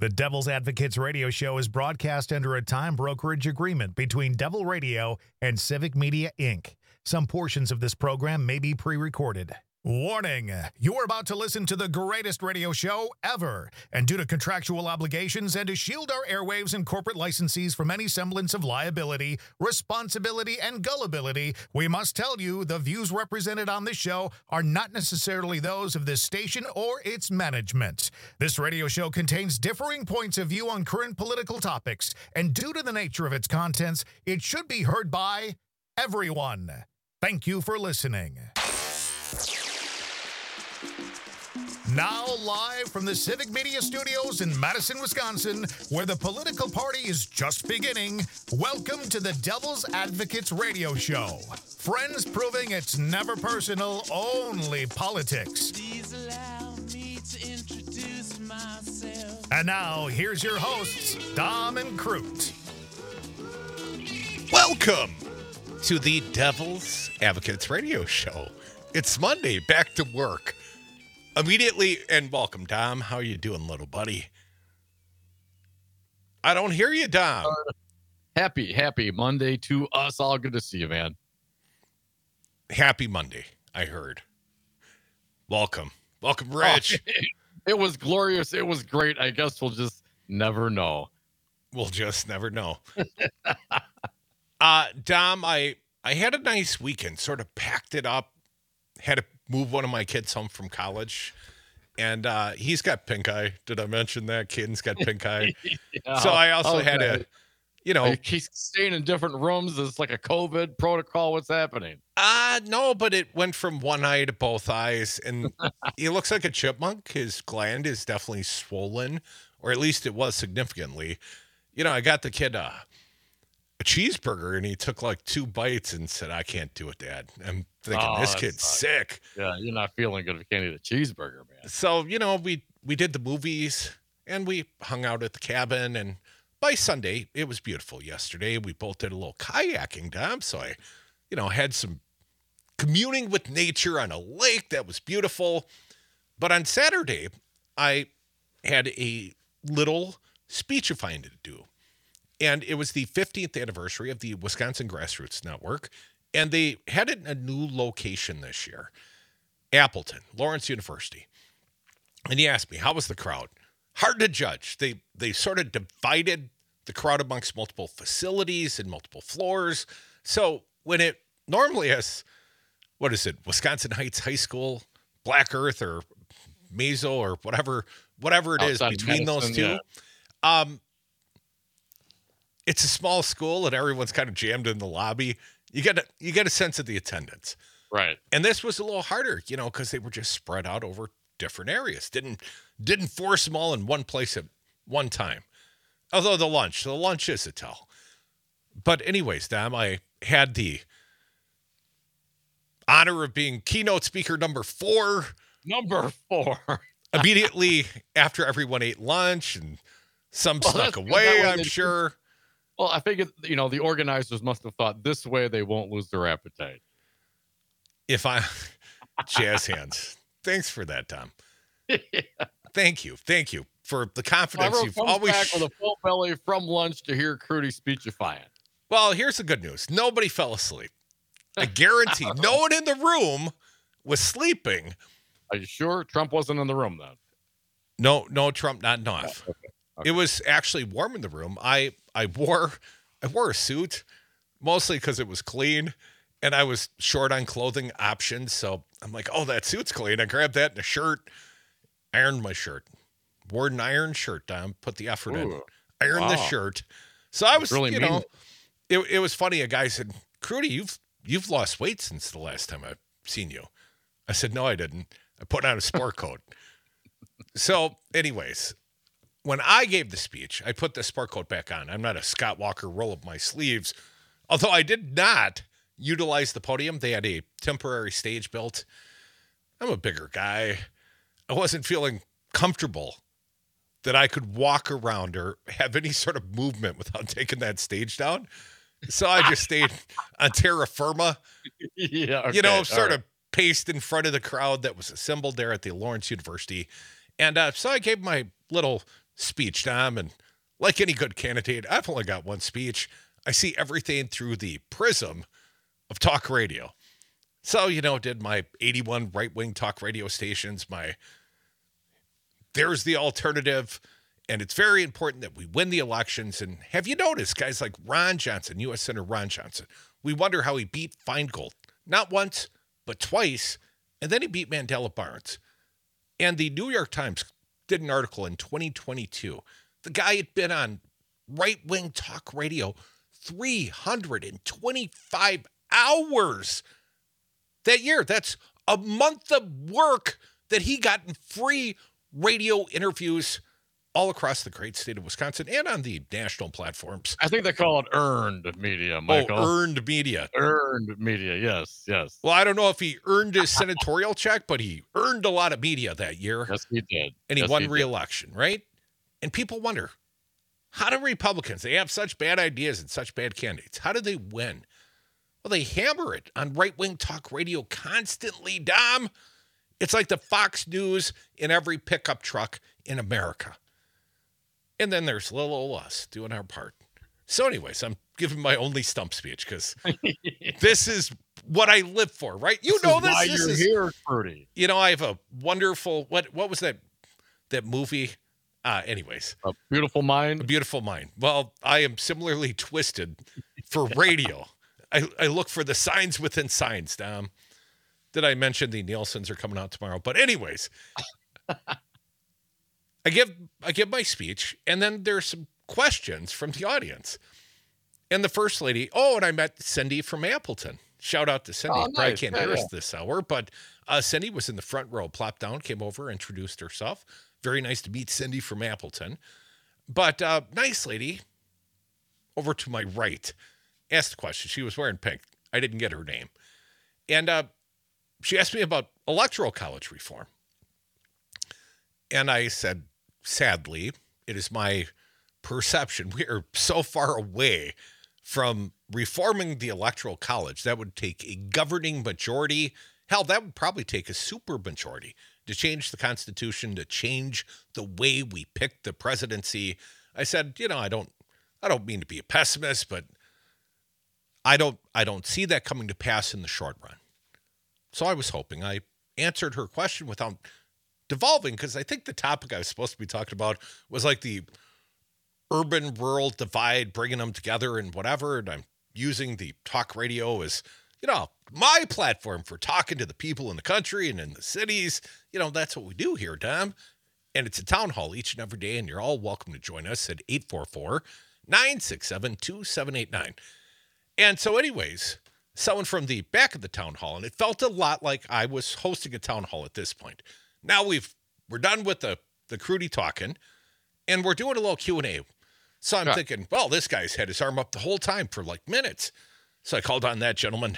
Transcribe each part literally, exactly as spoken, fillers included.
The Devil's Advocates radio show is broadcast under a time brokerage agreement between Devil Radio and Civic Media, Incorporated. Some portions of this program may be pre-recorded. Warning, you are about to listen to the greatest radio show ever. And due to contractual obligations and to shield our airwaves and corporate licensees from any semblance of liability, responsibility, and gullibility, we must tell you the views represented on this show are not necessarily those of this station or its management. This radio show contains differing points of view on current political topics, and due to the nature of its contents, it should be heard by everyone. Thank you for listening. Now live from the Civic Media Studios in Madison, Wisconsin, where the political party is just beginning, welcome to the Devil's Advocates radio show. Friends proving it's never personal, only politics. Please allow me to introduce myself. And now, here's your hosts, Dom and Crute. Welcome to the Devil's Advocates radio show. It's Monday, back to work. Immediately, and welcome, Dom. How are you doing, little buddy? I don't hear you, Dom. Uh, happy, happy Monday to us all. Good to see you, man. Happy Monday, I heard. Welcome. Welcome, Rich. Oh, it was glorious. It was great. I guess we'll just never know. We'll just never know. uh, Dom, I, I had a nice weekend, sort of packed it up, had to move one of my kids home from college, and uh, he's got pink eye. Did I mention that? Kid's got pink eye. yeah, so I also okay. had to, you know. He's staying in different rooms. It's like a COVID protocol. What's happening? Uh, no, but it went from one eye to both eyes, and he looks like a chipmunk. His gland is definitely swollen, or at least it was significantly. You know, I got the kid uh, a cheeseburger, and he took like two bites and said, I can't do it, Dad. I'm thinking, oh, this kid's sucks. sick. Yeah, you're not feeling good if you can't eat a cheeseburger, man. So, you know, we, we did the movies, and we hung out at the cabin, and by Sunday, it was beautiful yesterday. We both did a little kayaking, Dom, so I, you know, had some communing with nature on a lake that was beautiful. But on Saturday, I had a little speechifying to do. And it was the fifteenth anniversary of the Wisconsin Grassroots Network, and they had it in a new location this year, Appleton, Lawrence University. And he asked me, how was the crowd? Hard to judge. They they sort of divided the crowd amongst multiple facilities and multiple floors. So when it normally has, what is it, Wisconsin Heights High School, Black Earth, or Meso, or whatever, whatever it is Outside between medicine, those two, yeah. um, it's a small school and everyone's kind of jammed in the lobby. You get a, you get a sense of the attendance. Right. And this was a little harder, you know, because they were just spread out over different areas. Didn't didn't force them all in one place at one time. Although the lunch, the lunch is a tell. But anyways, Dom, I had the honor of being keynote speaker number four. Number four. Immediately after everyone ate lunch, and some well, snuck away, I'm sure. Well, I figured, you know, the organizers must have thought this way they won't lose their appetite. If I, jazz hands. Thanks for that, Tom. yeah. Thank you. Thank you for the confidence well, you've always. Back with a full belly from lunch to hear Crudy speechifying. Well, here's the good news. Nobody fell asleep. I guarantee no one in the room was sleeping. Are you sure Trump wasn't in the room then? No, no, Trump nodding off. Oh, okay. Okay. It was actually warm in the room. I, I wore I wore a suit, mostly because it was clean, and I was short on clothing options. So I'm like, oh, that suit's clean. I grabbed that in a shirt, ironed my shirt, wore an iron shirt down, put the effort Ooh, in, ironed wow. the shirt. So I was, really you know, it. it it was funny. A guy said, Crudy, you've you've lost weight since the last time I've seen you. I said, no, I didn't. I put on a sport coat. So anyways, when I gave the speech, I put the sport coat back on. I'm not a Scott Walker roll up my sleeves, although I did not utilize the podium. They had a temporary stage built. I'm a bigger guy. I wasn't feeling comfortable that I could walk around or have any sort of movement without taking that stage down. So I just stayed on terra firma, yeah, okay, you know, sort right. of paced in front of the crowd that was assembled there at the Lawrence University. And uh, so I gave my little speech, Dom. And like any good candidate, I've only got one speech. I see everything through the prism of talk radio. So, you know, did my eighty-one right-wing talk radio stations, my there's the alternative, and it's very important that we win the elections. And have you noticed, guys like Ron Johnson, U S Senator Ron Johnson, we wonder how he beat Feingold. Not once, but twice, and then he beat Mandela Barnes. And the New York Times did an article in twenty twenty-two. The guy had been on right-wing talk radio three hundred twenty-five hours that year. That's a month of work that he got in free radio interviews all across the great state of Wisconsin and on the national platforms. I think they call it earned media, Michael. Oh, earned media. Earned media, yes, yes. Well, I don't know if he earned his senatorial check, but he earned a lot of media that year. Yes, he did. And he yes, won he re-election, did. Right? And people wonder, how do Republicans, they have such bad ideas and such bad candidates, how do they win? Well, they hammer it on right-wing talk radio constantly, Dom. It's like the Fox News in every pickup truck in America. And then there's little old us doing our part. So anyways, I'm giving my only stump speech because this is what I live for, right? You this know is this. Why this you're is, here, Fruity. You know, I have a wonderful, what what was that, that movie? Uh, anyways. A Beautiful Mind. A Beautiful Mind. Well, I am similarly twisted for radio. I, I look for the signs within signs, Dom. Did I mention the Nielsen's are coming out tomorrow? But anyways, I give I give my speech, and then there's some questions from the audience. And the first lady, oh, and I met Cindy from Appleton. Shout out to Cindy. Oh, Probably nice. can't Yeah, hear us yeah. this hour, but uh, Cindy was in the front row, plopped down, came over, introduced herself. Very nice to meet Cindy from Appleton. But uh, nice lady over to my right asked a question. She was wearing pink. I didn't get her name. And uh, she asked me about electoral college reform. And I said, sadly, it is my perception. We are so far away from reforming the electoral college. That would take a governing majority. Hell, that would probably take a super majority to change the Constitution, to change the way we pick the presidency. I said, you know, I don't, I don't mean to be a pessimist, but I don't, I don't see that coming to pass in the short run. So I was hoping I answered her question without devolving, because I think the topic I was supposed to be talking about was like the urban-rural divide, bringing them together and whatever. And I'm using the talk radio as, you know, my platform for talking to the people in the country and in the cities. You know, that's what we do here, Dom. And it's a town hall each and every day, and you're all welcome to join us at eight four four, nine six seven, two seven eight nine. And so anyways, someone from the back of the town hall, and it felt a lot like I was hosting a town hall at this point. Now we've, we're done with the, the Crudy talking, and we're doing a little Q and A. So I'm Yeah. thinking, well, this guy's had his arm up the whole time for like minutes. So I called on that gentleman.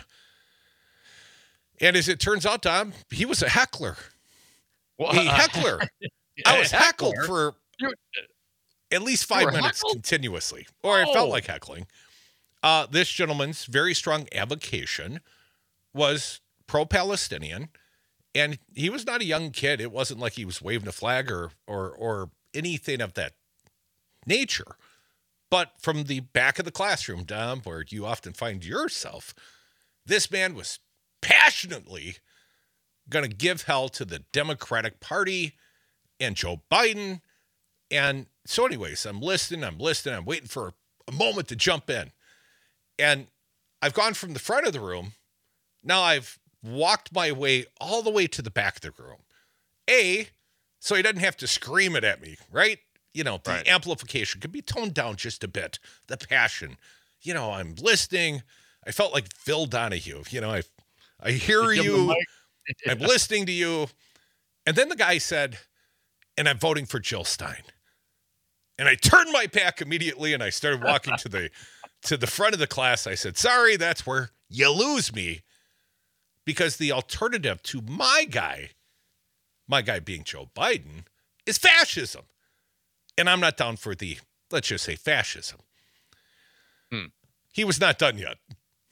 And as it turns out, Tom, he was a heckler. Well, A heckler. I was heckled heckler? for You- at least You five were minutes heckled? continuously, or I felt Oh. like heckling. Uh, this gentleman's very strong avocation was pro-Palestinian, and he was not a young kid. It wasn't like he was waving a flag or or or anything of that nature. But from the back of the classroom, Dom, where you often find yourself, this man was passionately going to give hell to the Democratic Party and Joe Biden. And so anyways, I'm listening, I'm listening, I'm waiting for a moment to jump in. And I've gone from the front of the room. Now I've walked my way all the way to the back of the room. A, so he doesn't have to scream it at me, right? You know, the Right. amplification could be toned down just a bit. The passion. You know, I'm listening. I felt like Phil Donahue. You know, I I hear You give him you. the mic. I'm listening to you. And then the guy said, and I'm voting for Jill Stein. And I turned my back immediately and I started walking to the to the front of the class. I said, sorry, that's where you lose me. Because the alternative to my guy, my guy being Joe Biden, is fascism. And I'm not down for the, let's just say, fascism. Hmm. He was not done yet.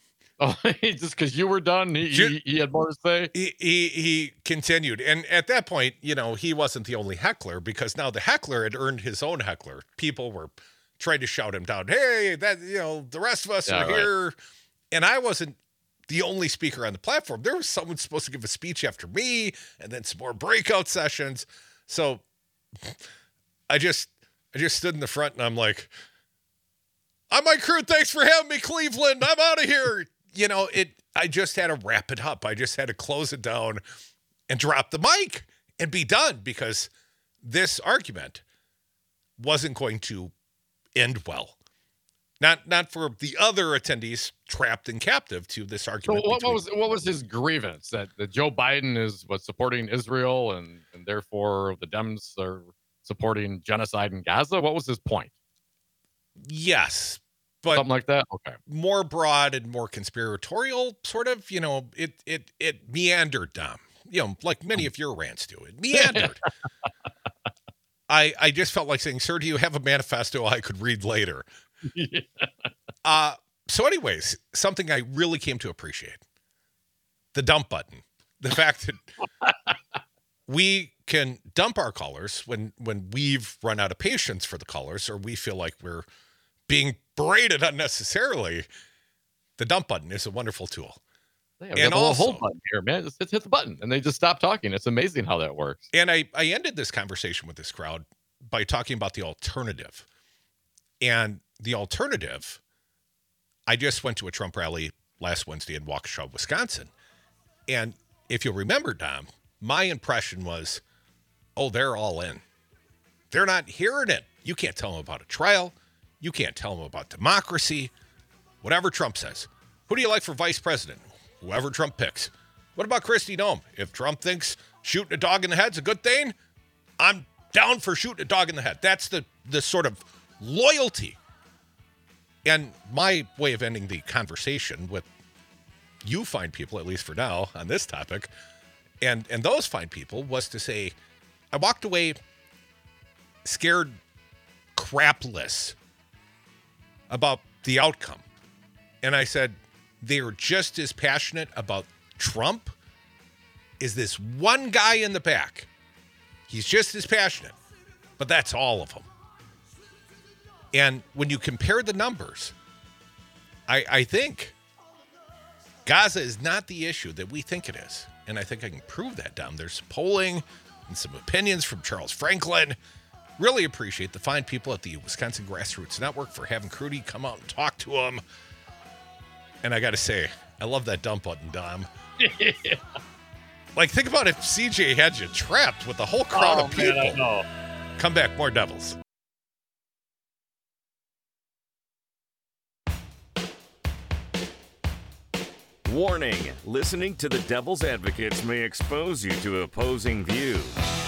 Oh, just because you were done, he, Ju- he, he had more to say? He, he he continued, and at that point, you know, he wasn't the only heckler, because now the heckler had earned his own heckler. People were trying to shout him down. Hey, that you know, the rest of us Yeah, are right. here, and I wasn't the only speaker on the platform. There was someone supposed to give a speech after me, and then some more breakout sessions. So I just I just stood in the front, and I'm like, "I'm my crew. Thanks for having me, Cleveland. I'm out of here." You know, it. I just had to wrap it up. I just had to close it down and drop the mic and be done, because this argument wasn't going to end well. Not not for the other attendees trapped and captive to this So argument. what, what between- was what was his grievance? That, that Joe Biden is what supporting Israel, and, and therefore the Dems are supporting genocide in Gaza? What was his point? Yes, but Something like that? Okay. more broad and more conspiratorial, sort of. You know, it it it meandered, Dom. You know, like many of your rants do. It meandered. I I just felt like saying, "Sir, do you have a manifesto I could read later?" Yeah. Uh, so anyways, something I really came to appreciate, the dump button. The fact that we can dump our callers when, when we've run out of patience for the callers, or we feel like we're being berated unnecessarily. The dump button is a wonderful tool. Yeah, we And have a little also- hold button here, man. Just hit, hit the button, and they just stop talking. It's amazing how that works. And I, I ended this conversation with this crowd by talking about the alternative. And the alternative, I just went to a Trump rally last Wednesday in Waukesha, Wisconsin. And if you'll remember, Dom, my impression was, oh, they're all in. They're not hearing it. You can't tell them about a trial. You can't tell them about democracy. Whatever Trump says. Who do you like for vice president? Whoever Trump picks. What about Kristi Noem? If Trump thinks shooting a dog in the head's a good thing, I'm down for shooting a dog in the head. That's the, the sort of loyalty. And my way of ending the conversation with you fine people, at least for now, on this topic, and, and those fine people, was to say, I walked away scared crapless about the outcome. And I said, they are just as passionate about Trump as this one guy in the back. He's just as passionate, but that's all of them. And when you compare the numbers, I, I think Gaza is not the issue that we think it is. And I think I can prove that, Dom. There's polling and some opinions from Charles Franklin. Really appreciate the fine people at the Wisconsin Grassroots Network for having Crudy come out and talk to them. And I got to say, I love that dump button, Dom. Like, think about if C J had you trapped with a whole crowd Oh, of people. man, I know. Come back, more Devils. Warning, listening to the Devil's Advocates may expose you to opposing views.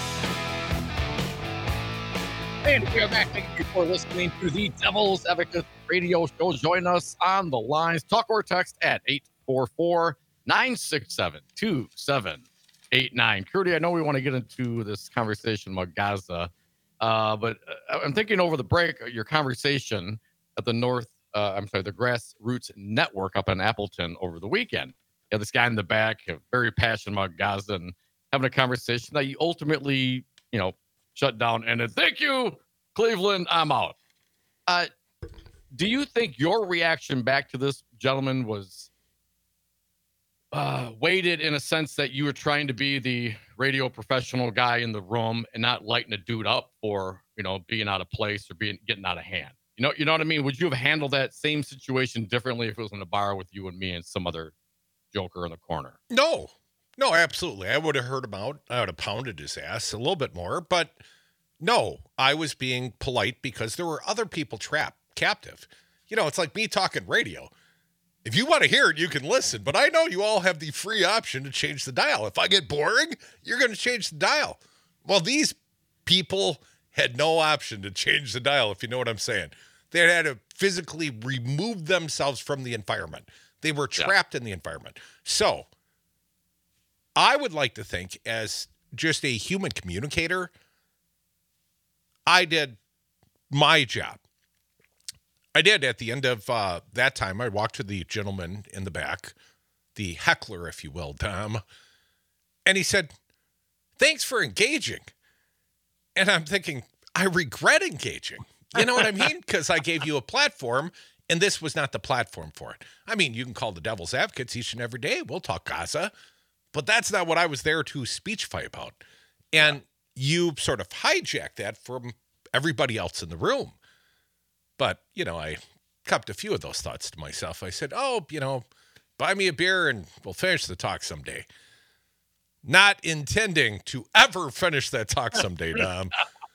And we are back. Thank you for listening to the Devil's Advocate radio show. Join us on the lines. Talk or text at eight four four, nine six seven, two seven eight nine. Crudy, I know we want to get into this conversation about Gaza, uh, but uh, I'm thinking over the break, your conversation at the North, uh, I'm sorry, the Grassroots Network up in Appleton over the weekend. You have this guy in the back, uh, very passionate about Gaza, and having a conversation that you ultimately, you know, shut down and then, thank you, Cleveland, I'm out. Uh, do you think your reaction back to this gentleman was uh, weighted in a sense that you were trying to be the radio professional guy in the room and not lighting a dude up for, you know, being out of place or being getting out of hand? You know, you know what I mean? Would you have handled that same situation differently if it was in a bar with you and me and some other joker in the corner? No, no, absolutely. I would have heard him out. I would have pounded his ass a little bit more, but no, I was being polite because there were other people trapped, captive. You know, it's like me talking radio. If you want to hear it, you can listen, but I know you all have the free option to change the dial. If I get boring, you're going to change the dial. Well, these people had no option to change the dial, if you know what I'm saying. They had to physically remove themselves from the environment. They were trapped yeah. in the environment. So I would like to think, as just a human communicator, I did my job. I did. At the end of uh, that time, I walked to the gentleman in the back, the heckler, if you will, Dom, and he said, "Thanks for engaging." And I'm thinking, I regret engaging. You know what I mean? Because I gave you a platform, and this was not the platform for it. I mean, you can call the Devil's Advocates each and every day. We'll talk Gaza. But that's not what I was there to speech fight about. And you sort of hijacked that from everybody else in the room. But, you know, I kept a few of those thoughts to myself. I said, oh, you know, buy me a beer and we'll finish the talk someday. Not intending to ever finish that talk someday, Dom.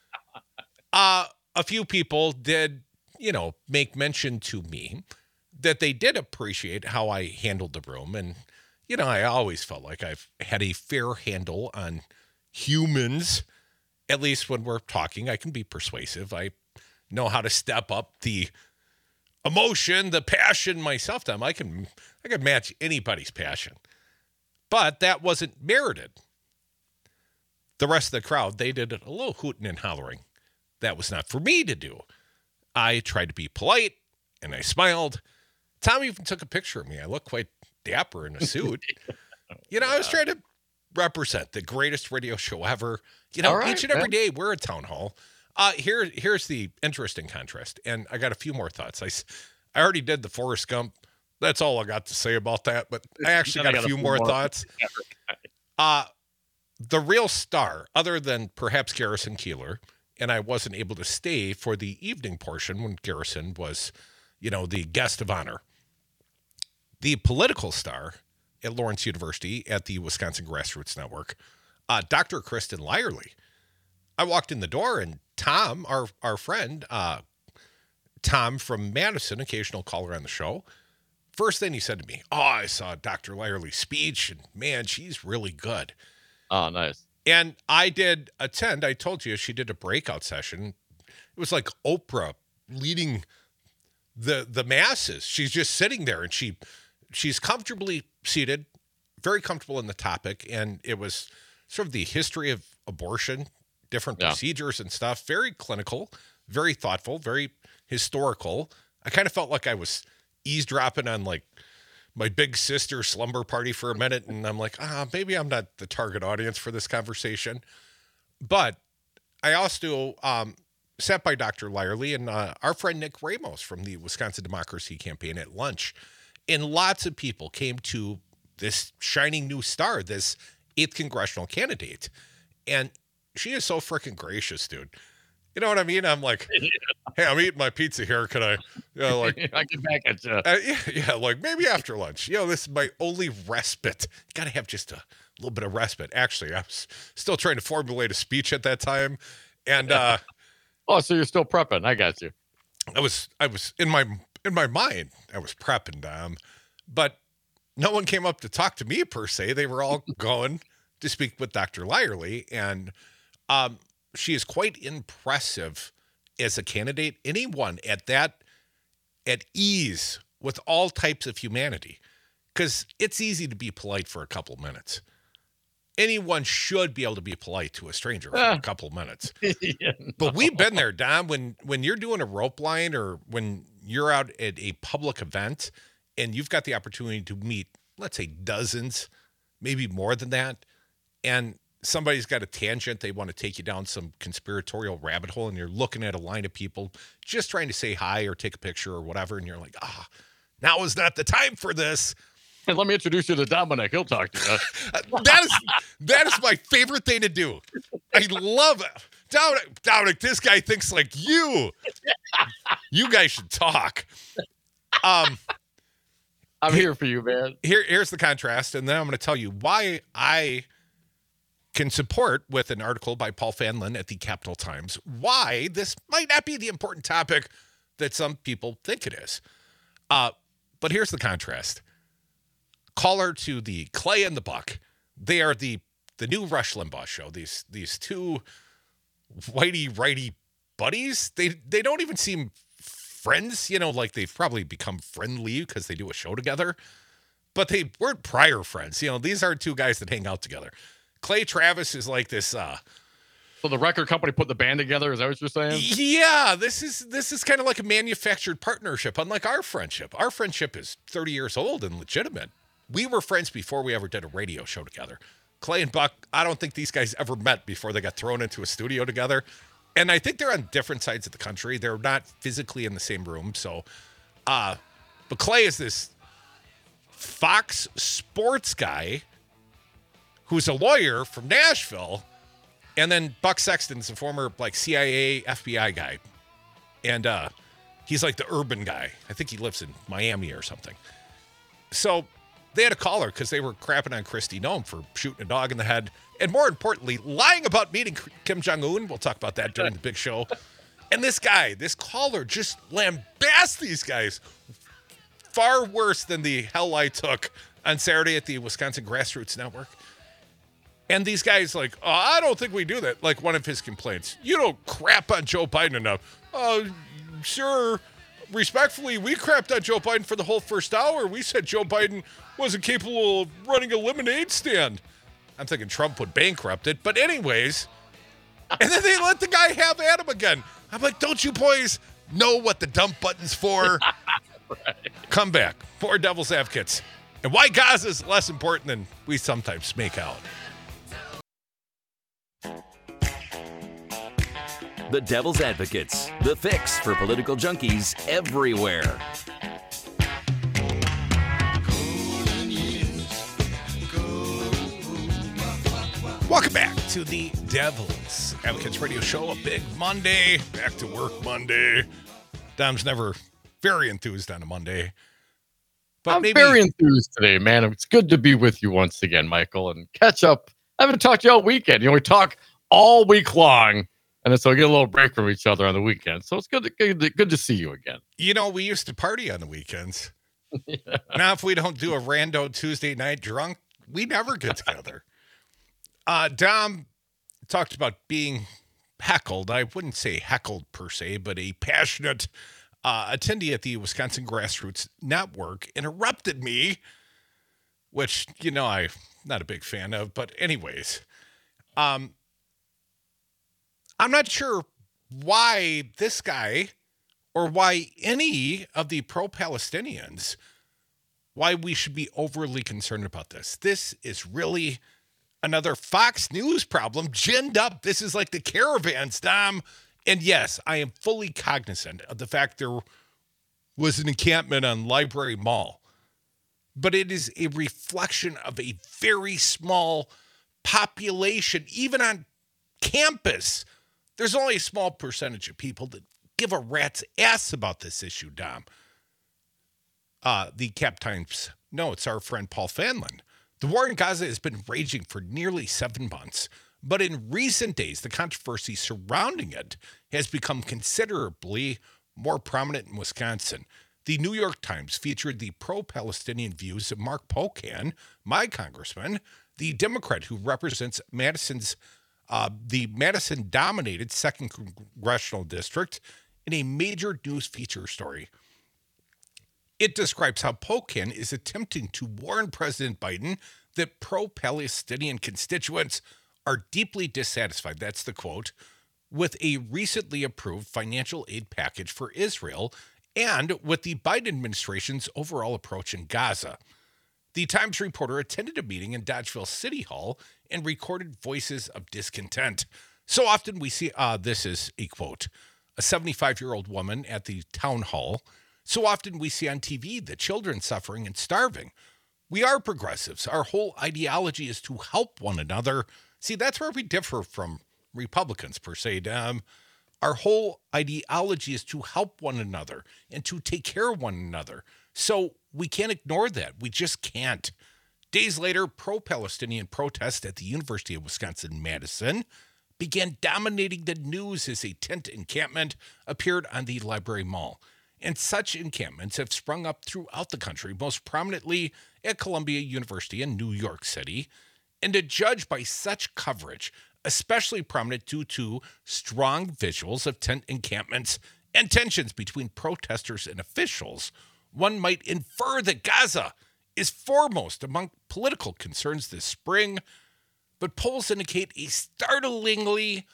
uh, a few people did, you know, make mention to me that they did appreciate how I handled the room. And, you know, I always felt like I've had a fair handle on humans. At least when we're talking, I can be persuasive. I know how to step up the emotion, the passion myself. Dom. I can, I can match anybody's passion. But that wasn't merited. The rest of the crowd, they did a little hooting and hollering. That was not for me to do. I tried to be polite, and I smiled. Tom even took a picture of me. I look quite dapper in a suit. You know, yeah. I was trying to represent the greatest radio show ever. You know, right, each and every man. day, we're at Town Hall. Uh, here, here's the interesting contrast, and I got a few more thoughts. I, I already did the Forrest Gump. That's all I got to say about that, but I actually got, got a few more, more thoughts. Uh, the real star, other than perhaps Garrison Keillor, and I wasn't able to stay for the evening portion when Garrison was, you know, the guest of honor. The political star at Lawrence University at the Wisconsin Grassroots Network, uh, Doctor Kristen Lyerly. I walked in the door, and Tom, our, our friend, uh, Tom from Madison, occasional caller on the show, first thing he said to me, oh, I saw Doctor Lyerly's speech, and man, she's really good. Oh, nice. And I did attend. I told you she did a breakout session. It was like Oprah leading the the masses. She's just sitting there, and she she's comfortably seated, very comfortable in the topic. And it was sort of the history of abortion, different yeah. procedures and stuff. Very clinical, very thoughtful, very historical. I kind of felt like I was eavesdropping on like my big sister slumber party for a minute. And I'm like, ah, maybe I'm not the target audience for this conversation. But I also um, sat by Doctor Lyerly and uh, our friend Nick Ramos from the Wisconsin Democracy Campaign at lunch. And lots of people came to this shining new star, this eighth congressional candidate. And she is so freaking gracious, dude. You know what I mean? I'm like, hey, I'm eating my pizza here. Can I, you know, like, I get back at you. Uh, yeah, yeah, like maybe after lunch. You know, this is my only respite. You got to have just a little bit of respite. Actually, I was still trying to formulate a speech at that time, and uh, oh, so you're still prepping? I got you. I was, I was in my in my mind, I was prepping, Dom, but no one came up to talk to me per se. They were all going to speak with Doctor Lyerly, and um. she is quite impressive as a candidate. Anyone at that, at ease with all types of humanity, because it's easy to be polite for a couple minutes. Anyone should be able to be polite to a stranger for uh, a couple minutes. Yeah, no. But we've been there, Don, when, when you're doing a rope line or when you're out at a public event and you've got the opportunity to meet, let's say, dozens, maybe more than that, and somebody's got a tangent, they want to take you down some conspiratorial rabbit hole, and you're looking at a line of people just trying to say hi or take a picture or whatever, and you're like, ah, now is not the time for this. And let me introduce you to Dominic. He'll talk to you. that is that is my favorite thing to do. I love it. Dominic, Dominic, this guy thinks like you. You guys should talk. Um, I'm here for you, man. Here, here's the contrast, and then I'm going to tell you why I can support, with an article by Paul Fanlin at the Capital Times, why this might not be the important topic that some people think it is. Uh, but here's the contrast. Caller to the Clay and the Buck. They are the the new Rush Limbaugh show. These these two whitey righty buddies. They they don't even seem friends. You know, like they've probably become friendly because they do a show together. But they weren't prior friends. You know, these are two guys that hang out together. Clay Travis is like this uh, So the record company put the band together. Is that what you're saying? Yeah, this is this is kind of like a manufactured partnership, unlike our friendship. Our friendship is thirty years old and legitimate. We were friends before we ever did a radio show together. Clay and Buck, I don't think these guys ever met before they got thrown into a studio together. And I think they're on different sides of the country. They're not physically in the same room. So, uh, but Clay is this Fox Sports guy who's a lawyer from Nashville. And then Buck Sexton's a former like C I A, F B I guy. And uh, he's like the urban guy. I think he lives in Miami or something. So they had a caller because they were crapping on Kristi Noem for shooting a dog in the head. And more importantly, lying about meeting Kim Jong-un. We'll talk about that during the big show. And this guy, this caller, just lambasts these guys far worse than the hell I took on Saturday at the Wisconsin Grassroots Network. And these guys like, oh, I don't think we do that. Like one of his complaints. You don't crap on Joe Biden enough. Oh, uh, sure. Respectfully, we crapped on Joe Biden for the whole first hour. We said Joe Biden wasn't capable of running a lemonade stand. I'm thinking Trump would bankrupt it. But anyways, and then they let the guy have at him again. I'm like, don't you boys know what the dump button's for? Right. Come back. More Devil's Advocates. And why Gaza is less important than we sometimes make out. The Devil's Advocates, the fix for political junkies everywhere. Welcome back to the Devil's Advocates Radio Show. A big Monday. Back to work Monday. Dom's never very enthused on a Monday. But I'm maybe... very enthused today, man. It's good to be with you once again, Michael, and catch up. I haven't talked to you all weekend. You know, we talk all week long, and then so we get a little break from each other on the weekend. So it's good to, good to, good to see you again. You know, we used to party on the weekends. Yeah. Now, if we don't do a rando Tuesday night drunk, we never get together. Uh, Dom talked about being heckled. I wouldn't say heckled per se, but a passionate uh, attendee at the Wisconsin Grassroots Network interrupted me, which, you know, I'm not a big fan of. But anyways, um, I'm not sure why this guy or why any of the pro-Palestinians, why we should be overly concerned about this. This is really another Fox News problem ginned up. This is like the caravans, Dom. And yes, I am fully cognizant of the fact there was an encampment on Library Mall. But it is a reflection of a very small population, even on campus. There's only a small percentage of people that give a rat's ass about this issue, Dom. Uh, the Cap Times notes our friend Paul Fanlon. The war in Gaza has been raging for nearly seven months, but in recent days, the controversy surrounding it has become considerably more prominent in Wisconsin. The New York Times featured the pro-Palestinian views of Mark Pocan, my congressman, the Democrat who represents Madison's, uh, the Madison-dominated second congressional district, in a major news feature story. It describes how Pocan is attempting to warn President Biden that pro-Palestinian constituents are deeply dissatisfied, that's the quote, with a recently approved financial aid package for Israel and with the Biden administration's overall approach in Gaza. The Times reporter attended a meeting in Dodgeville City Hall and recorded voices of discontent. So often we see, uh, this is a quote, a seventy-five-year-old woman at the town hall. So often we see on T V the children suffering and starving. We are progressives. Our whole ideology is to help one another. See, that's where we differ from Republicans, per se. Um, our whole ideology is to help one another and to take care of one another. So we can't ignore that. We just can't. Days later, pro-Palestinian protests at the University of Wisconsin-Madison began dominating the news as a tent encampment appeared on the Library Mall. And such encampments have sprung up throughout the country, most prominently at Columbia University in New York City. And to judge by such coverage, especially prominent due to strong visuals of tent encampments and tensions between protesters and officials, one might infer that Gaza is foremost among political concerns this spring. But polls indicate a startlingly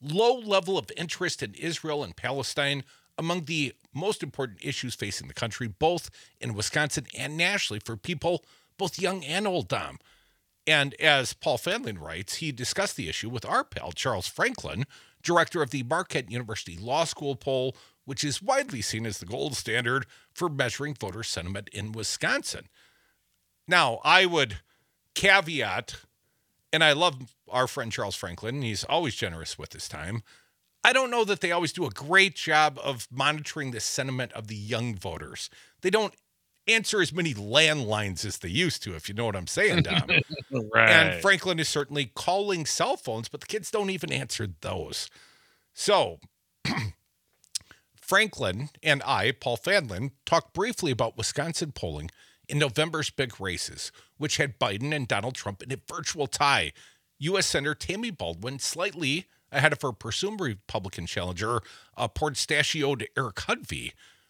low level of interest in Israel and Palestine among the most important issues facing the country, both in Wisconsin and nationally for people both young and old, Dom. And as Paul Fanlin writes, he discussed the issue with our pal, Charles Franklin, director of the Marquette University Law School poll, which is widely seen as the gold standard for measuring voter sentiment in Wisconsin. Now, I would caveat, and I love our friend Charles Franklin, he's always generous with his time. I don't know that they always do a great job of monitoring the sentiment of the young voters. They don't answer as many landlines as they used to, if you know what I'm saying, Dom. Right. And Franklin is certainly calling cell phones, but the kids don't even answer those. So Franklin and I, Paul Fanlin, talked briefly about Wisconsin polling in November's big races, which had Biden and Donald Trump in a virtual tie. U S Senator Tammy Baldwin slightly ahead of her presumed Republican challenger, uh, Port-stachioed Eric Hudvey.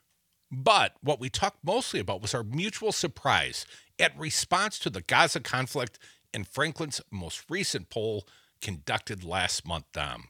But what we talked mostly about was our mutual surprise at response to the Gaza conflict in Franklin's most recent poll conducted last month, Dom.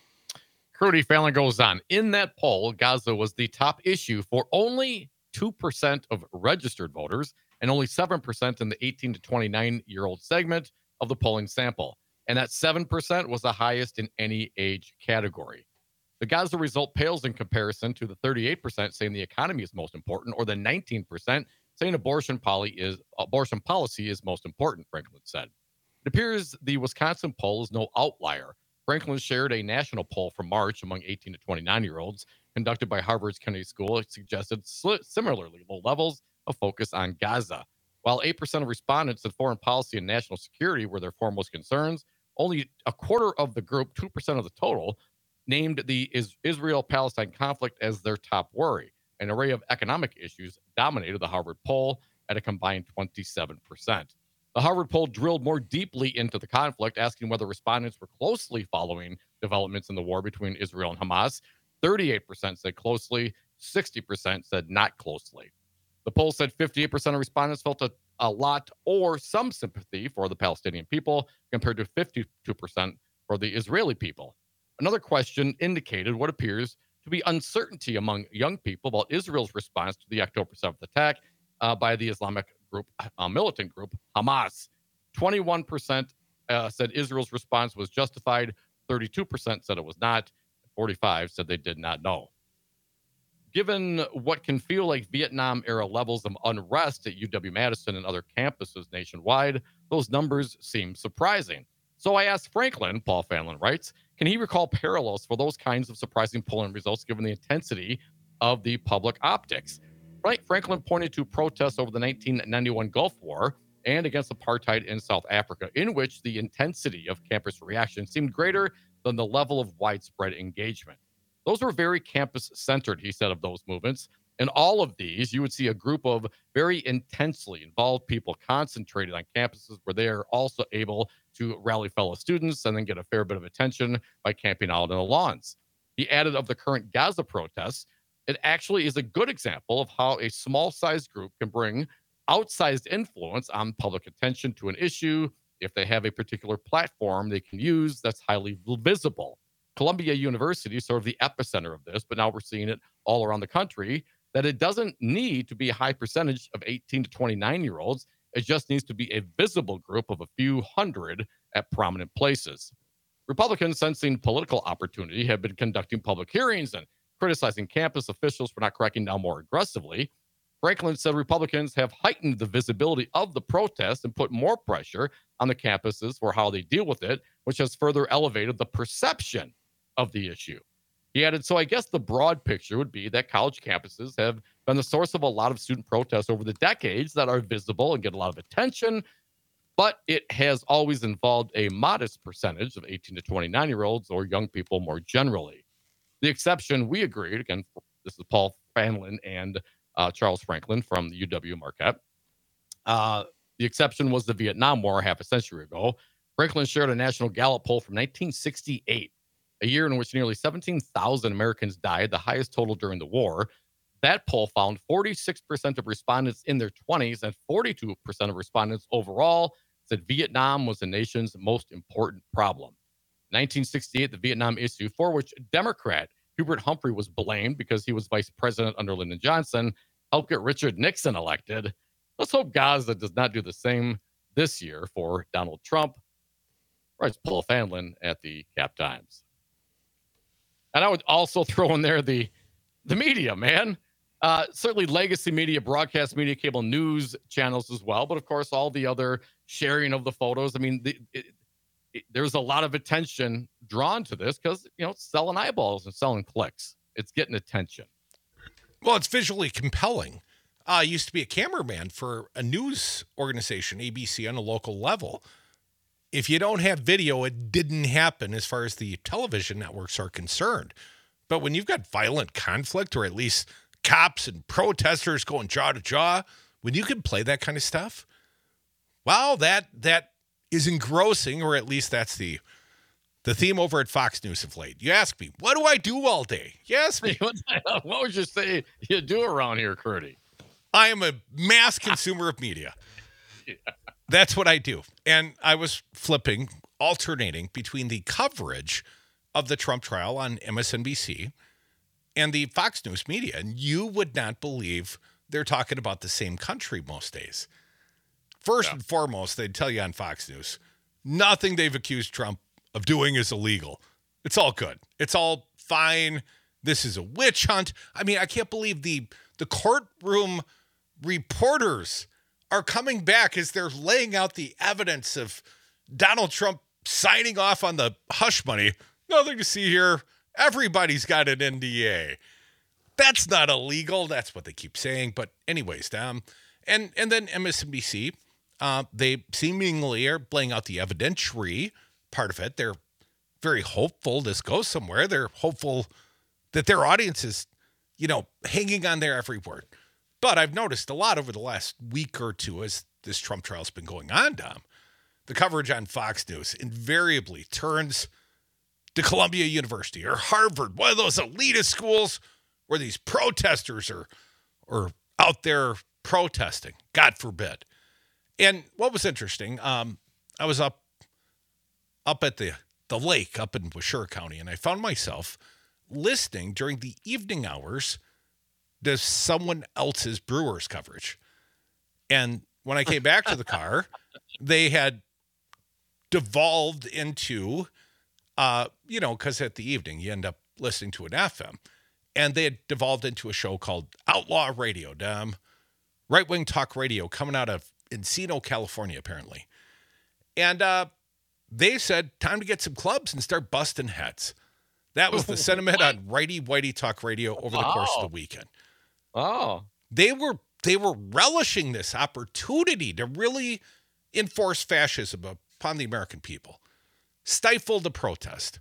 Crudy Fallon goes on. In that poll, Gaza was the top issue for only two percent of registered voters and only seven percent in the eighteen to twenty-nine-year-old segment of the polling sample. And that seven percent was the highest in any age category. The Gaza result pales in comparison to the thirty-eight percent saying the economy is most important, or the nineteen percent saying abortion, poly is, abortion policy is most important, Franklin said. It appears the Wisconsin poll is no outlier. Franklin shared a national poll from March among eighteen to twenty-nine-year-olds conducted by Harvard's Kennedy School. It suggested similarly low levels of focus on Gaza. While eight percent of respondents said foreign policy and national security were their foremost concerns, only a quarter of the group, two percent of the total, named the Israel-Palestine conflict as their top worry. An array of economic issues dominated the Harvard poll at a combined twenty-seven percent. The Harvard poll drilled more deeply into the conflict, asking whether respondents were closely following developments in the war between Israel and Hamas. thirty-eight percent said closely, sixty percent said not closely. The poll said fifty-eight percent of respondents felt a, a lot or some sympathy for the Palestinian people, compared to fifty-two percent for the Israeli people. Another question indicated what appears to be uncertainty among young people about Israel's response to the October seventh attack uh, by the Islamic group, uh, militant group, Hamas. twenty-one percent uh, said Israel's response was justified. thirty-two percent said it was not. forty-five said they did not know. Given what can feel like Vietnam-era levels of unrest at U W-Madison and other campuses nationwide, those numbers seem surprising. So I asked Franklin, Paul Fanlin writes, can he recall parallels for those kinds of surprising polling results given the intensity of the public optics? Frank Franklin pointed to protests over the nineteen ninety-one Gulf War and against apartheid in South Africa, in which the intensity of campus reaction seemed greater than the level of widespread engagement. Those were very campus-centered, he said, of those movements. In all of these, you would see a group of very intensely involved people concentrated on campuses where they are also able to rally fellow students and then get a fair bit of attention by camping out on the lawns. He added of the current Gaza protests, it actually is a good example of how a small-sized group can bring outsized influence on public attention to an issue if they have a particular platform they can use that's highly visible. Columbia University is sort of the epicenter of this, but now we're seeing it all around the country, that it doesn't need to be a high percentage of eighteen to twenty-nine-year-olds. It just needs to be a visible group of a few hundred at prominent places. Republicans, sensing political opportunity, have been conducting public hearings and criticizing campus officials for not cracking down more aggressively. Franklin said Republicans have heightened the visibility of the protest and put more pressure on the campuses for how they deal with it, which has further elevated the perception of the issue. He added, so I guess the broad picture would be that college campuses have been the source of a lot of student protests over the decades that are visible and get a lot of attention, but it has always involved a modest percentage of eighteen to twenty-nine-year-olds or young people more generally. The exception, we agreed, again, this is Paul Fanlin and uh, Charles Franklin from the U W Marquette. Uh, the exception was the Vietnam War half a century ago. Franklin shared a National Gallup poll from nineteen sixty-eight, a year in which nearly seventeen thousand Americans died, the highest total during the war. That poll found forty-six percent of respondents in their twenties and forty-two percent of respondents overall said Vietnam was the nation's most important problem. nineteen sixty-eight, the Vietnam issue, for which Democrat Hubert Humphrey was blamed because he was vice president under Lyndon Johnson, helped get Richard Nixon elected. Let's hope Gaza does not do the same this year for Donald Trump. Writes Paul Fanlin at the Cap Times. And I would also throw in there the, the media, man. Uh, certainly legacy media, broadcast media, cable news channels as well. But, of course, all the other sharing of the photos. I mean, the, it, it, there's a lot of attention drawn to this because, you know, it's selling eyeballs and selling clicks. It's getting attention. Well, it's visually compelling. Uh, I used to be a cameraman for a news organization, A B C, on a local level. If you don't have video, it didn't happen as far as the television networks are concerned. But when you've got violent conflict, or at least cops and protesters going jaw to jaw, when you can play that kind of stuff, well, that that is engrossing, or at least that's the the theme over at Fox News of late. You ask me, what do I do all day? You ask me. What would you say you do around here, Curdy? I am a mass consumer of media. Yeah. That's what I do. And I was flipping, alternating between the coverage of the Trump trial on M S N B C and the Fox News media. And you would not believe they're talking about the same country most days. First yeah. and foremost, they'd tell you on Fox News, nothing they've accused Trump of doing is illegal. It's all good. It's all fine. This is a witch hunt. I mean, I can't believe the the courtroom reporters are coming back as they're laying out the evidence of Donald Trump signing off on the hush money. Nothing to see here. Everybody's got an N D A. That's not illegal. That's what they keep saying. But anyways, um, and, and then M S N B C, uh, they seemingly are laying out the evidentiary part of it. They're very hopeful this goes somewhere. They're hopeful that their audience is, you know, hanging on their every word. But I've noticed a lot over the last week or two as this Trump trial's been going on, Dom. The coverage on Fox News invariably turns to Columbia University or Harvard, one of those elitist schools where these protesters are, are out there protesting, God forbid. And what was interesting, um, I was up up at the, the lake up in Washoe County, and I found myself listening during the evening hours to someone else's Brewers coverage. And when I came back to the car, they had devolved into, uh, you know, because at the evening you end up listening to an F M, and they had devolved into a show called Outlaw Radio, Dom. Right-wing talk radio coming out of Encino, California, apparently. And uh, they said, time to get some clubs and start busting heads. That was the sentiment on righty-whitey talk radio over the course of the weekend. Oh. They were they were relishing this opportunity to really enforce fascism upon the American people, stifle the protest.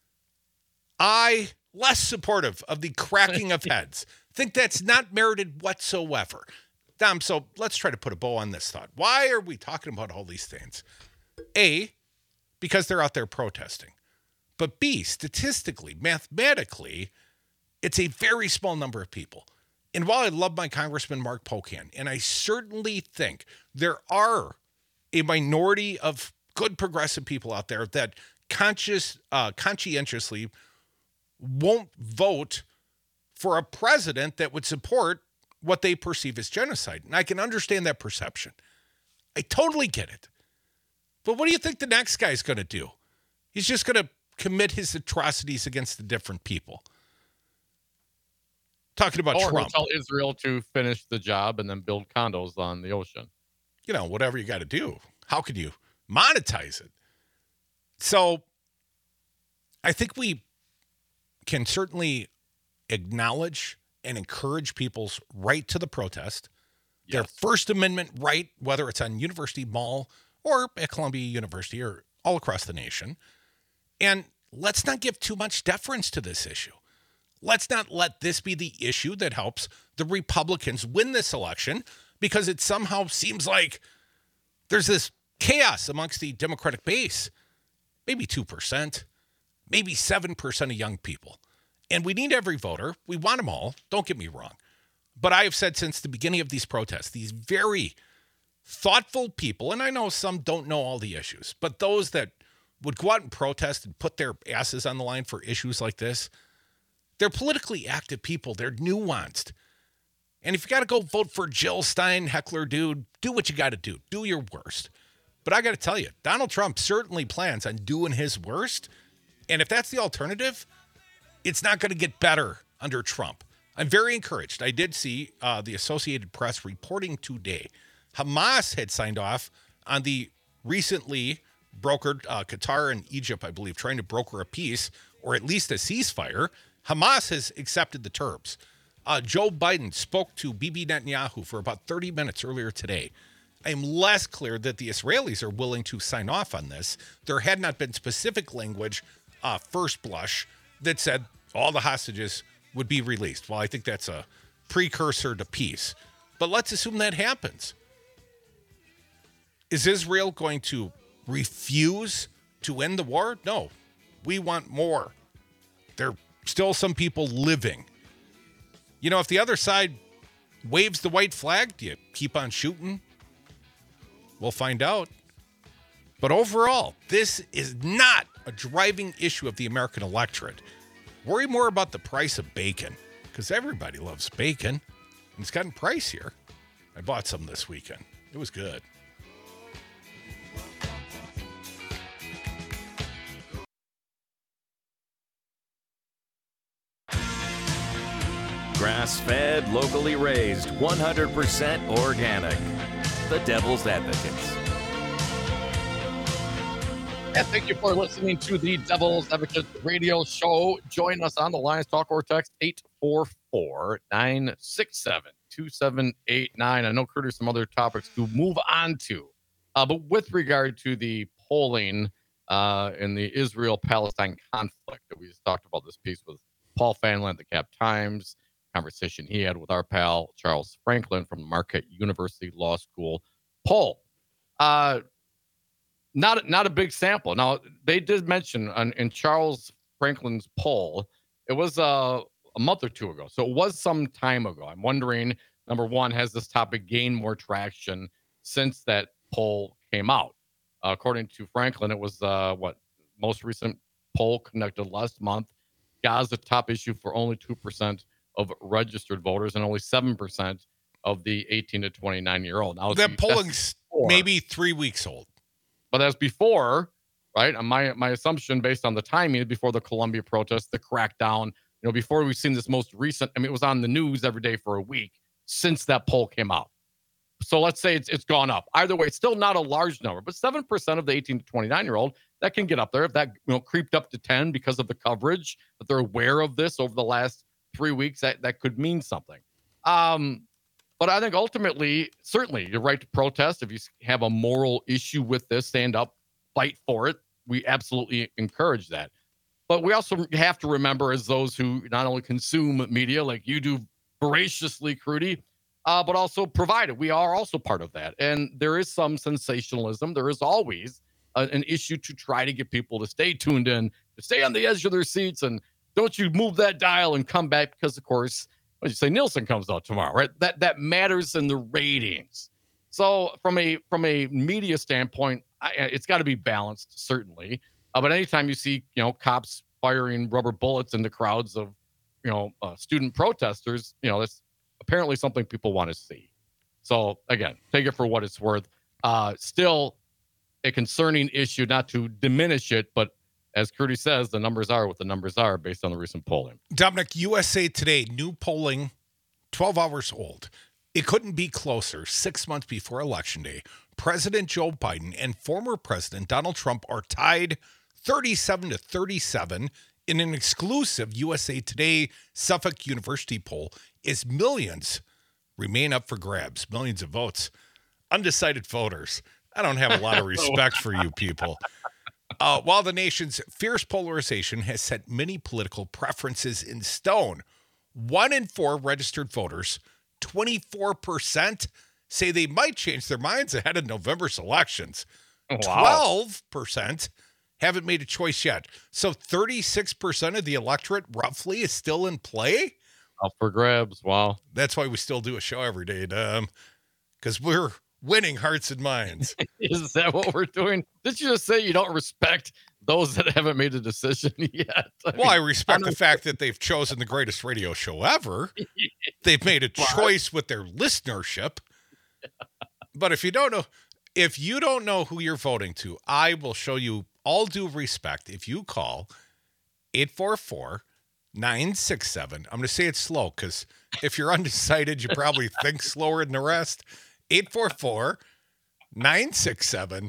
I, less supportive of the cracking of heads, think that's not merited whatsoever. Dom, so let's try to put a bow on this thought. Why are we talking about all these things? A, because they're out there protesting. But B, statistically, mathematically, it's a very small number of people. And while I love my Congressman Mark Pocan, and I certainly think there are a minority of good progressive people out there that conscious, uh, conscientiously won't vote for a president that would support what they perceive as genocide. And I can understand that perception. I totally get it. But what do you think the next guy's going to do? He's just going to commit his atrocities against the different people. Talking about or Trump. Tell Israel to finish the job and then build condos on the ocean. You know, whatever you got to do. How could you monetize it? So I think we can certainly acknowledge and encourage people's right to the protest, yes. Their First Amendment right, whether it's on University Mall or at Columbia University or all across the nation. And let's not give too much deference to this issue. Let's not let this be the issue that helps the Republicans win this election, because it somehow seems like there's this chaos amongst the Democratic base. Maybe two percent, maybe seven percent of young people. And we need every voter. We want them all. Don't get me wrong. But I have said since the beginning of these protests, these very thoughtful people, and I know some don't know all the issues, but those that would go out and protest and put their asses on the line for issues like this, they're politically active people. They're nuanced. And if you got to go vote for Jill Stein, heckler dude, do what you got to do. Do your worst. But I got to tell you, Donald Trump certainly plans on doing his worst. And if that's the alternative, it's not going to get better under Trump. I'm very encouraged. I did see uh, the Associated Press reporting today. Hamas had signed off on the recently brokered uh, Qatar and Egypt, I believe, trying to broker a peace or at least a ceasefire. Hamas has accepted the terms. Uh, Joe Biden spoke to Bibi Netanyahu for about thirty minutes earlier today. I am less clear that the Israelis are willing to sign off on this. There had not been specific language, uh, first blush, that said all the hostages would be released. Well, I think that's a precursor to peace. But let's assume that happens. Is Israel going to refuse to end the war? No. We want more. There are still some people living. You know, if the other side waves the white flag, do you keep on shooting? We'll find out. But overall, this is not a driving issue of the American electorate. Worry more about the price of bacon, because everybody loves bacon, and it's gotten pricier. I bought some this weekend. It was good. Grass-fed, locally raised, one hundred percent organic. The Devil's Advocates. And thank you for listening to the Devil's Advocates radio show. Join us on the lines. Talk or text eight four four, nine six seven, two seven eight nine. I know, Kurt, there's some other topics to move on to. Uh, but with regard to the polling uh, in the Israel-Palestine conflict that we just talked about, this piece with Paul Fanlon at the Cap Times, conversation he had with our pal Charles Franklin from the Marquette University Law School poll. Uh, not, not a big sample. Now, they did mention on, in Charles Franklin's poll, it was uh, a month or two ago. So it was some time ago. I'm wondering, number one, has this topic gained more traction since that poll came out? Uh, according to Franklin, it was uh, what most recent poll conducted last month. Gaza top issue for only two percent of registered voters and only seven percent of the eighteen to twenty-nine year old. Now, that polling's maybe three weeks old. But that's before, right? My my assumption based on the timing before the Columbia protests, the crackdown, you know, before we've seen this most recent, I mean, it was on the news every day for a week since that poll came out. So let's say it's it's gone up. Either way, it's still not a large number, but seven percent of the eighteen to twenty-nine year old, that can get up there. If that, you know, creeped up to ten because of the coverage, that they're aware of this over the last three weeks, that, that could mean something. Um, but I think ultimately, certainly, you're right to protest. If you have a moral issue with this, stand up, fight for it. We absolutely encourage that. But we also have to remember, as those who not only consume media like you do voraciously, Crudy, uh, but also provide it. We are also part of that. And there is some sensationalism. There is always a, an issue to try to get people to stay tuned in, to stay on the edge of their seats, and don't you move that dial and come back because, of course, what did you say, Nielsen comes out tomorrow, right? That that matters in the ratings. So from a from a media standpoint, I, it's got to be balanced, certainly. Uh, but anytime you see, you know, cops firing rubber bullets into crowds of, you know, uh, student protesters, you know, that's apparently something people want to see. So again, take it for what it's worth. Uh, still a concerning issue, not to diminish it, but as Curdy says, the numbers are what the numbers are based on the recent polling. Dominic, U S A Today, new polling, twelve hours old. It couldn't be closer. Six months before Election Day, President Joe Biden and former President Donald Trump are tied thirty-seven to thirty-seven in an exclusive U S A Today Suffolk University poll as millions remain up for grabs. Millions of votes. Undecided voters. I don't have a lot of respect for you people. Uh, while the nation's fierce polarization has set many political preferences in stone, one in four registered voters, twenty-four percent, say they might change their minds ahead of November's elections. Wow. twelve percent haven't made a choice yet. So thirty-six percent of the electorate, roughly, is still in play? Up for grabs. Wow. That's why we still do a show every day, Dom, because we're winning hearts and minds. Is that what we're doing? Did you just say you don't respect those that haven't made a decision yet? I Well, I mean, respect I'm the fact that they've chosen the greatest radio show ever. They've made a choice with their listenership. But if you don't know, if you don't know who you're voting to, I will show you all due respect if you call eight four four, nine six seven. I'm going to say it slow because if you're undecided, you probably think slower than the rest. eight four four, nine six seven,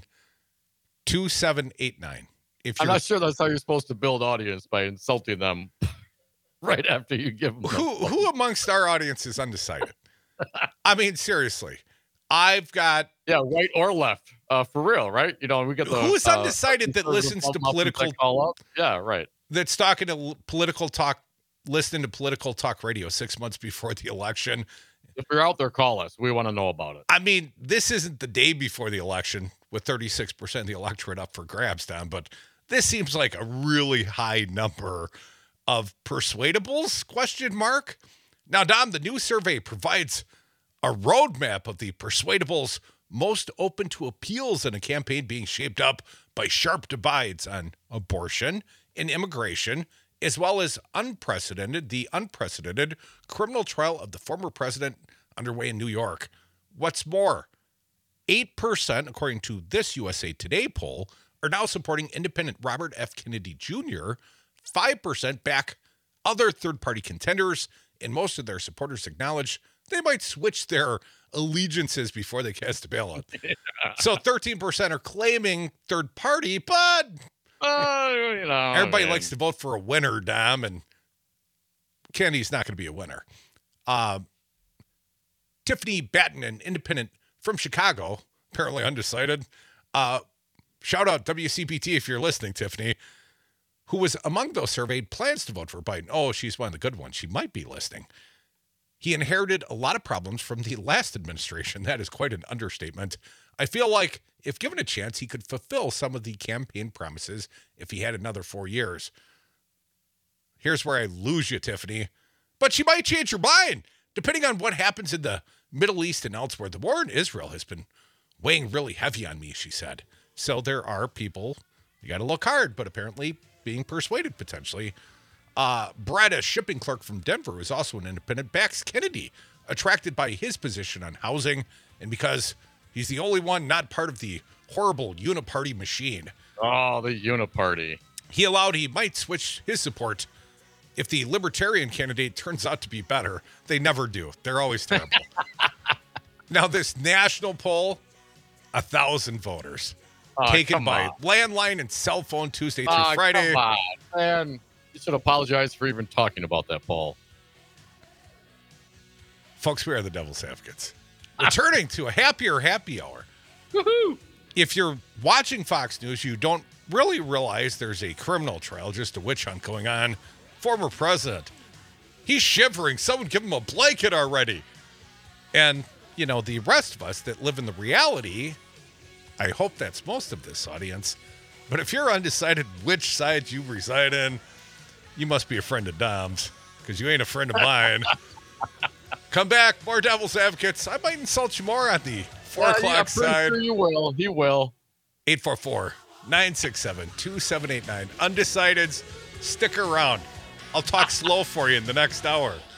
two seven eight nine. If I'm you're, not sure that's how you're supposed to build audience, by insulting them right after you give them. the who phone. who amongst our audience is undecided? I mean, seriously, I've got Yeah, right or left. Uh, for real, right? You know, we get the who's uh, undecided that conservative listens to bump up and political that call up. Yeah, right. that's talking to l- political talk, listening to political talk radio six months before the election. If you're out there, call us. We want to know about it. I mean, this isn't the day before the election with thirty-six percent of the electorate up for grabs, Don, but this seems like a really high number of persuadables, question mark. Now, Dom, the new survey provides a roadmap of the persuadables most open to appeals in a campaign being shaped up by sharp divides on abortion and immigration, as well as unprecedented, the unprecedented criminal trial of the former president underway in New York. What's more, eight percent, according to this U S A Today poll, are now supporting independent Robert F. Kennedy Junior five percent back other third-party contenders, and most of their supporters acknowledge they might switch their allegiances before they cast a ballot. So thirteen percent are claiming third party, but Uh, you know, everybody man. likes to vote for a winner, Dom, and Kennedy's not going to be a winner. Uh, Tiffany Batten, an independent from Chicago, apparently undecided. Uh, shout out W C P T if you're listening, Tiffany, who was among those surveyed, plans to vote for Biden. Oh, she's one of the good ones. She might be listening. He inherited a lot of problems from the last administration. That is quite an understatement. I feel like if given a chance, he could fulfill some of the campaign promises if he had another four years. Here's where I lose you, Tiffany. But she might change her mind, depending on what happens in the Middle East and elsewhere. The war in Israel has been weighing really heavy on me, she said. So there are people, you got to look hard, but apparently being persuaded potentially. Uh, Brad, a shipping clerk from Denver, is also an independent, backs Kennedy, attracted by his position on housing and because he's the only one not part of the horrible uniparty machine. Oh, the uniparty. He allowed he might switch his support if the libertarian candidate turns out to be better. They never do. They're always terrible. Now, this national poll, a thousand voters Oh, taken come by on. landline and cell phone Tuesday through Oh, Friday. come on, man. You should apologize for even talking about that poll. Folks, we are the Devil's Advocates. Returning to a happier happy hour. Woohoo! If you're watching Fox News, you don't really realize there's a criminal trial, just a witch hunt going on. Former president, he's shivering. Someone give him a blanket already. And, you know, the rest of us that live in the reality, I hope that's most of this audience. But if you're undecided which side you reside in, you must be a friend of Dom's because you ain't a friend of mine. Come back, more Devil's Advocates. I might insult you more on the four Uh, o'clock yeah, pretty side. sure you will. He will. eight four four, nine six seven, two seven eight nine. Undecideds, stick around. I'll talk slow for you in the next hour.